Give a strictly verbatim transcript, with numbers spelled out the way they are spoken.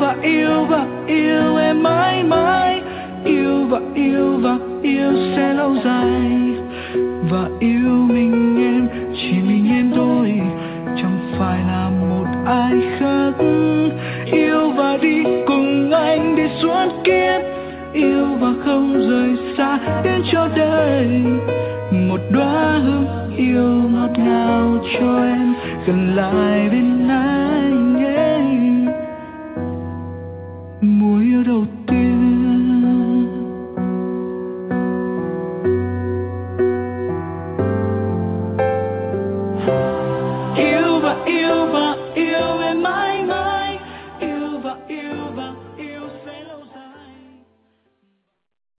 và yêu và yêu em mãi mãi, yêu và yêu và yêu sẽ lâu dài, và yêu mình em, chỉ mình em thôi, chẳng phải là một ai khác. Yêu và đi cùng anh đi suốt kiếp, yêu và không rời xa đến cho đời. Một đóa hương yêu ngọt ngào cho em gần lại bên anh.